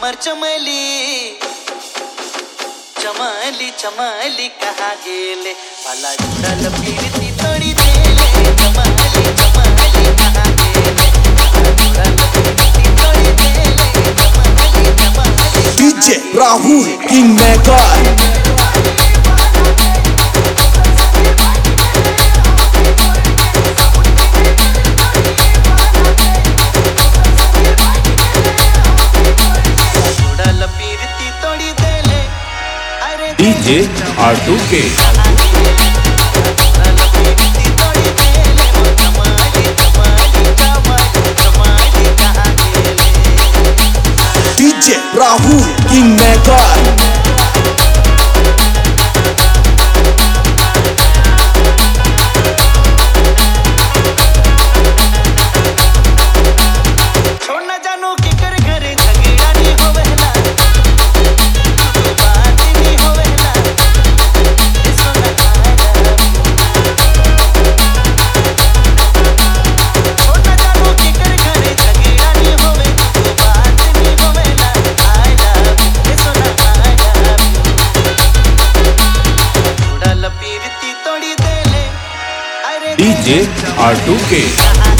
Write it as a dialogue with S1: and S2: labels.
S1: हमर चमली चमली चमली कहाँ गेले पाला जुड़ल पीरती तोड़ी देले चमली चमली कहाँ गेले पाला जुड़ल पीरती तोड़ी देले चमली चमली
S2: DJ Rahul Kingmaker
S3: DJ R2K
S2: DJ Rahul Kingmaker
S3: DJ R2K